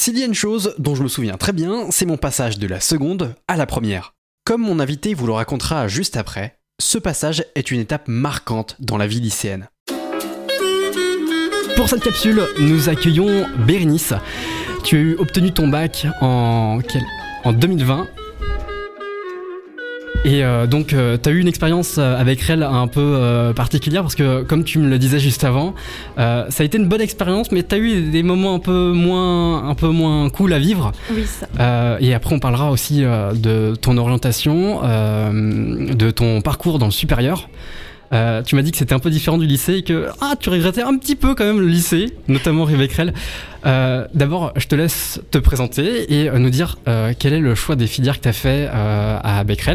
S'il y a une chose dont je me souviens très bien, c'est mon passage de la seconde à la première. Comme mon invité vous le racontera juste après, ce passage est une étape marquante dans la vie lycéenne. Pour cette capsule, nous accueillons Bérénice. Tu as obtenu ton bac en 2020. Et donc tu as eu une expérience avec REL un peu particulière parce que comme tu me le disais juste avant, ça a été une bonne expérience mais tu as eu des moments un peu moins cool à vivre. Oui, ça. Et après on parlera aussi de ton orientation, de ton parcours dans le supérieur. Tu m'as dit que c'était un peu différent du lycée et que tu regrettais un petit peu quand même le lycée, notamment avec REL. D'abord, je te laisse te présenter et nous dire quel est le choix des filières que tu as fait à Becquerel.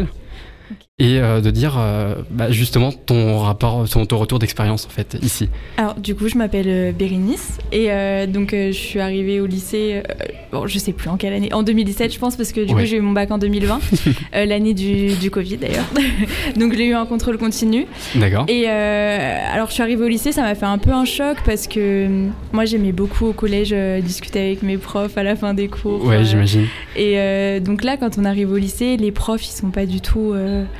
Et de dire justement ton rapport, ton retour d'expérience en fait ici. Alors du coup je m'appelle Bérénice et donc je suis arrivée au lycée, je sais plus en quelle année, en 2017 je pense parce que du coup j'ai eu mon bac en 2020, l'année du Covid d'ailleurs, donc je l'ai eu en contrôle continu. D'accord. Et alors je suis arrivée au lycée, ça m'a fait un peu un choc parce que moi j'aimais beaucoup au collège discuter avec mes profs à la fin des cours. Ouais, j'imagine. Et donc là quand on arrive au lycée, les profs ils sont pas du tout...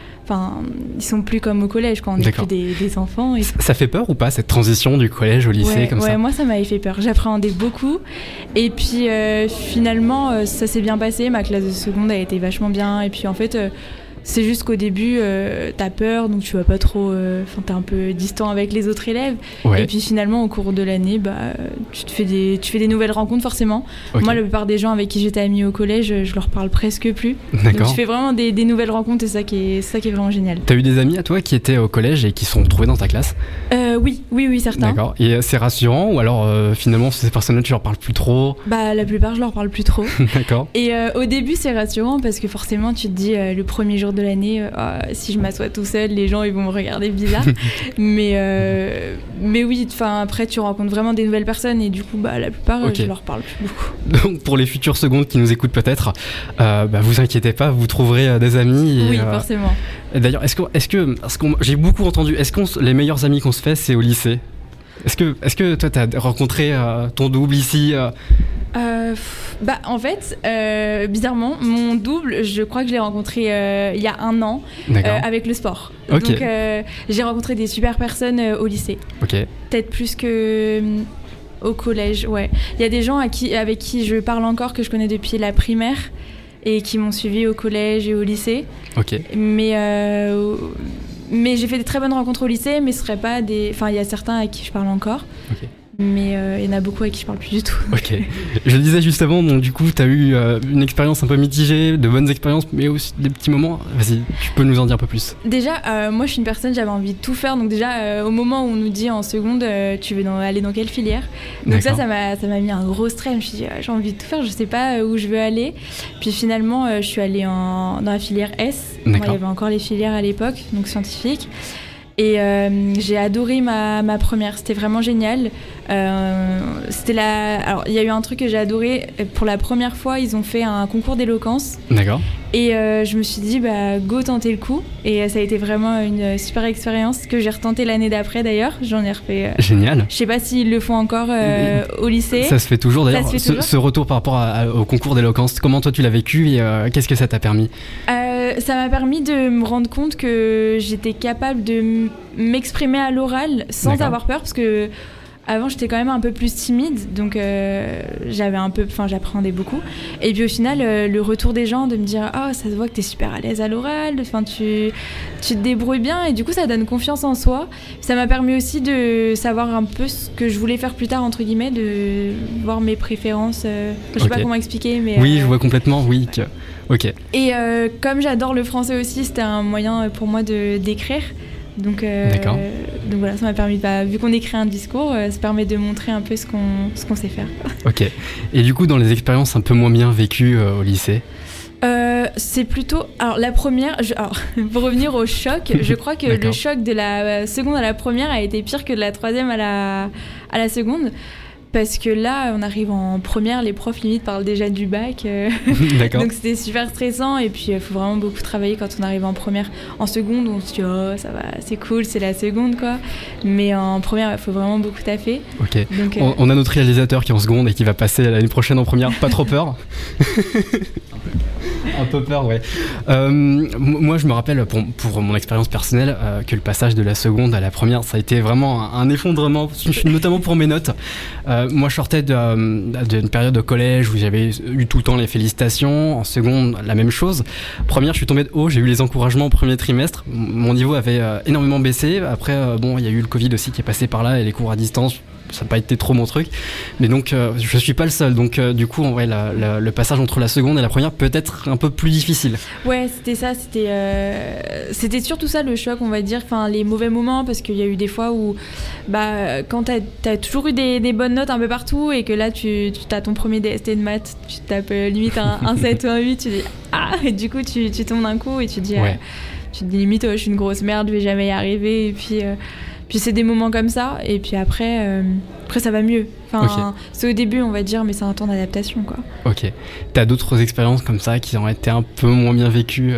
ils sont plus comme au collège quand on n'est plus des enfants. Et... Ça fait peur ou pas cette transition du collège au lycée comme ça ? Ouais, moi ça m'avait fait peur. J'appréhendais beaucoup. Et puis finalement, ça s'est bien passé. Ma classe de seconde a été vachement bien. Et puis en fait, c'est juste qu'au début, t'as peur, donc tu vas pas trop... t'es un peu distant avec les autres élèves. Ouais. Et puis finalement, au cours de l'année, tu fais des nouvelles rencontres forcément. Okay. Moi, la plupart des gens avec qui j'étais amie au collège, je leur parle presque plus. D'accord. Donc tu fais vraiment des nouvelles rencontres et c'est ça qui est vraiment génial. T'as eu des amis à toi qui étaient au collège et qui sont retrouvés dans ta classe ? Oui, certains. D'accord. Et c'est rassurant ou alors finalement ces personnes-là tu leur parles plus trop ? La plupart je leur parle plus trop. D'accord. Et au début c'est rassurant parce que forcément tu te dis le premier jour de l'année, si je m'assois tout seul, les gens ils vont me regarder bizarre. mais oui, après tu rencontres vraiment des nouvelles personnes et du coup la plupart je leur parle plus beaucoup. Donc pour les futures secondes qui nous écoutent peut-être, vous inquiétez pas, vous trouverez des amis. Oui, forcément. D'ailleurs, est-ce que j'ai beaucoup entendu, les meilleurs amis qu'on se fait, c'est au lycée ? Est-ce que toi, tu as rencontré ton double ici En fait, bizarrement, mon double, je crois que je l'ai rencontré il y a 1 an avec le sport. Okay. Donc, j'ai rencontré des super personnes au lycée. Okay. Peut-être plus que... au collège, ouais. Il y a des gens avec qui je parle encore, que je connais depuis la primaire et qui m'ont suivi au collège et au lycée. Ok. Mais j'ai fait des très bonnes rencontres au lycée, mais ce serait pas des... il y a certains avec qui je parle encore. Okay. Mais il y en a beaucoup avec qui je parle plus du tout. Ok. Je le disais juste avant, donc du coup, tu as eu une expérience un peu mitigée, de bonnes expériences, mais aussi des petits moments. Vas-y, tu peux nous en dire un peu plus. Déjà, moi, je suis une personne, j'avais envie de tout faire. Donc déjà, au moment où on nous dit en seconde, tu veux aller dans quelle filière ? Donc ça m'a mis un gros stress. Je me suis dit, j'ai envie de tout faire, je sais pas où je veux aller. Puis finalement, je suis allée dans la filière S. Moi, il y avait encore les filières à l'époque, donc scientifique. Et j'ai adoré ma première, c'était vraiment génial. Alors, il y a eu un truc que j'ai adoré. Pour la première fois, ils ont fait un concours d'éloquence. D'accord. Et je me suis dit, go tenter le coup. Et ça a été vraiment une super expérience que j'ai retentée l'année d'après d'ailleurs. J'en ai refait. Génial. Je sais pas s'ils le font encore au lycée. Ça se fait toujours d'ailleurs. Ce retour par rapport au concours d'éloquence, comment toi tu l'as vécu et qu'est-ce que ça t'a permis ? Ça m'a permis de me rendre compte que j'étais capable de m'exprimer à l'oral sans avoir peur parce que avant j'étais quand même un peu plus timide donc j'appréhendais beaucoup et puis au final le retour des gens de me dire ça se voit que t'es super à l'aise à l'oral, tu te débrouilles bien et du coup ça donne confiance en soi. Ça m'a permis aussi de savoir un peu ce que je voulais faire plus tard entre guillemets, de voir mes préférences, je sais pas comment expliquer mais oui je vois complètement oui ok. Et comme j'adore le français aussi, c'était un moyen pour moi d'écrire. Donc voilà, ça m'a permis, vu qu'on écrit un discours, ça permet de montrer un peu ce qu'on sait faire. Ok. Et du coup, dans les expériences un peu moins bien vécues au lycée ? C'est plutôt... Alors la première, pour revenir au choc, je crois que le choc de la seconde à la première a été pire que de la troisième à la seconde. parce que là, on arrive en première, les profs limite parlent déjà du bac. D'accord. Donc c'était super stressant et puis il faut vraiment beaucoup travailler quand on arrive en première. En seconde, on se dit oh ça va, c'est cool, c'est la seconde quoi. Mais en première, il faut vraiment beaucoup taffer. Ok. Donc, on a notre réalisateur qui est en seconde et qui va passer l'année prochaine en première. Pas trop peur. Un peu peur, ouais. Moi, je me rappelle, pour mon expérience personnelle, que le passage de la seconde à la première, ça a été vraiment un effondrement, notamment pour mes notes. Moi, je sortais d'une période de collège où j'avais eu tout le temps les félicitations. En seconde, la même chose. Première, je suis tombé de haut, j'ai eu les encouragements au premier trimestre. Mon niveau avait énormément baissé. Après, il y a eu le Covid aussi qui est passé par là et les cours à distance. Ça n'a pas été trop mon truc, mais donc je suis pas le seul, donc du coup en vrai le passage entre la seconde et la première peut être un peu plus difficile. Ouais, c'était ça, c'était surtout ça le choc, on va dire, enfin les mauvais moments, parce qu'il y a eu des fois où quand t'as toujours eu des bonnes notes un peu partout et que là tu as ton premier DST de maths, tu tapes limite un 7 ou un 8, tu dis et du coup tu tombes d'un coup et tu te dis limite je suis une grosse merde, je vais jamais y arriver, et puis c'est des moments comme ça, et puis après ça va mieux. Enfin, c'est au début, on va dire, mais c'est un temps d'adaptation, quoi. Ok. T'as d'autres expériences comme ça qui ont été un peu moins bien vécues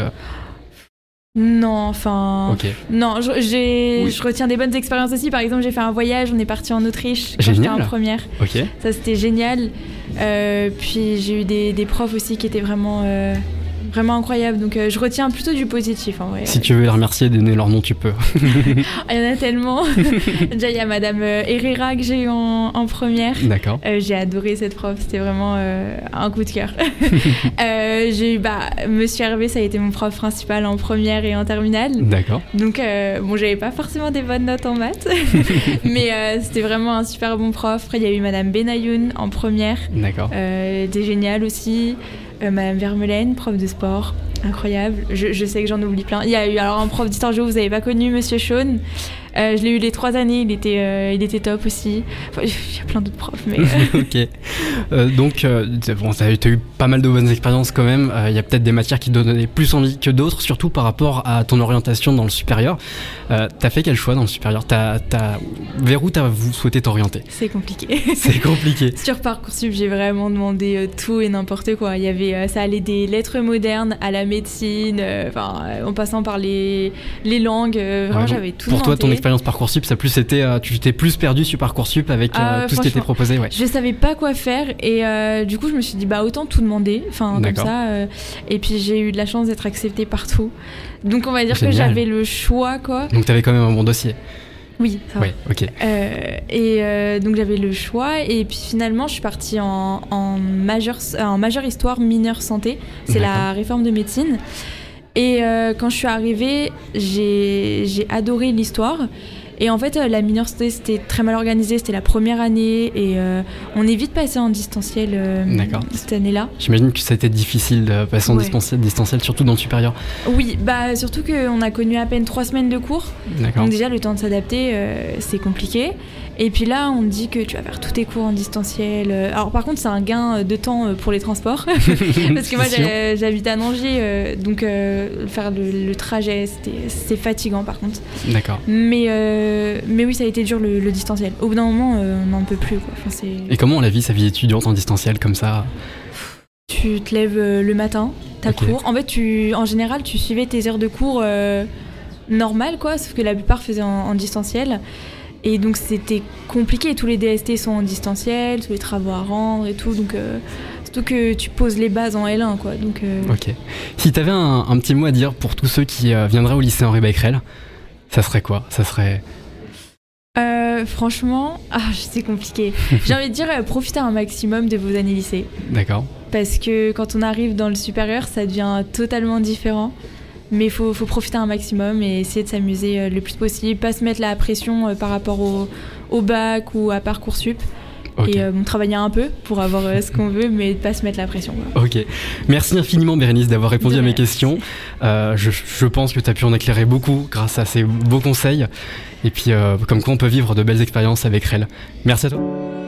Non, enfin... Okay. Non, je retiens des bonnes expériences aussi. Par exemple, j'ai fait un voyage, on est parti en Autriche quand j'étais en première. Okay. Ça, c'était génial. Puis j'ai eu des profs aussi qui étaient vraiment incroyable, donc je retiens plutôt du positif en vrai. Si tu veux les remercier et donner leur nom, tu peux. Il y en a tellement. Déjà il y a Madame Herrera que j'ai eu en première. D'accord. J'ai adoré cette prof, c'était vraiment un coup de cœur. J'ai eu Monsieur Hervé, ça a été mon prof principal en première et en terminale. D'accord. Donc j'avais pas forcément des bonnes notes en maths, mais c'était vraiment un super bon prof. Après il y a eu Madame Benayoun en première. D'accord. C'était génial aussi. Madame Vermelaine, prof de sport, incroyable. Je sais que j'en oublie plein. Il y a eu alors un prof d'histoire géo, vous n'avez pas connu, Monsieur Shawn. Je l'ai eu les 3 années, il était top aussi. Enfin, il y a plein d'autres profs, mais... Ok. Donc, tu as eu pas mal de bonnes expériences quand même. Il y a peut-être des matières qui te donnaient plus envie que d'autres, surtout par rapport à ton orientation dans le supérieur. T'as fait quel choix dans le supérieur ? Vers où t'as souhaité t'orienter ? C'est compliqué. C'est compliqué. Sur Parcoursup, j'ai vraiment demandé tout et n'importe quoi. Il y avait, ça allait des lettres modernes à la médecine, en passant par les langues. Vraiment, j'avais tout pour demandé. Toi, ton expérience Parcoursup, ça plus été, tu t'es plus perdu sur Parcoursup avec tout ce qui était proposé. Ouais. Je savais pas quoi faire et du coup, je me suis dit autant tout demander. Comme ça. Et puis j'ai eu de la chance d'être acceptée partout. Donc on va dire que j'avais le choix, quoi. Donc t'avais quand même un bon dossier. Oui, ça va. Ouais, ok. Donc j'avais le choix et puis finalement je suis partie en majeure histoire, mineure santé. C'est la réforme de médecine. Et quand je suis arrivée, j'ai adoré l'histoire. Et en fait, la mineure santé, c'était très mal organisé. C'était la première année et on est vite passé en distanciel cette année-là. J'imagine que ça a été difficile de passer en distanciel, surtout dans le supérieur. Oui, surtout qu'on a connu à peine 3 semaines de cours. D'accord. Donc déjà, le temps de s'adapter, c'est compliqué. Et puis là, on me dit que tu vas faire tous tes cours en distanciel. Alors par contre, c'est un gain de temps pour les transports. Parce que moi, j'habite à Nangy, donc faire le trajet, c'est fatigant par contre. D'accord. Mais oui, ça a été dur le distanciel. Au bout d'un moment, on n'en peut plus, quoi. Enfin, Et comment on la vit, sa vie étudiante en distanciel comme ça ? Tu te lèves le matin, t'as cours. En fait, en général, tu suivais tes heures de cours normales, quoi, sauf que la plupart faisaient en distanciel. Et donc c'était compliqué, tous les DST sont en distanciel, tous les travaux à rendre et tout, donc surtout que tu poses les bases en L1, quoi. Donc, Ok. Si t'avais un petit mot à dire pour tous ceux qui viendraient au lycée Henri Becquerel, ça serait quoi ? Ça serait... Franchement, c'est compliqué. J'ai envie de dire, profitez un maximum de vos années lycée. D'accord. Parce que quand on arrive dans le supérieur, ça devient totalement différent. Mais il faut profiter un maximum et essayer de s'amuser le plus possible, pas se mettre la pression par rapport au bac ou à Parcoursup. Okay. Et travailler un peu pour avoir ce qu'on veut, mais pas se mettre la pression. Quoi. Ok. Merci infiniment Bérénice d'avoir répondu à mes questions. Je pense que tu as pu en éclairer beaucoup grâce à ces beaux conseils. Et puis comme quoi on peut vivre de belles expériences avec REL. Merci à toi.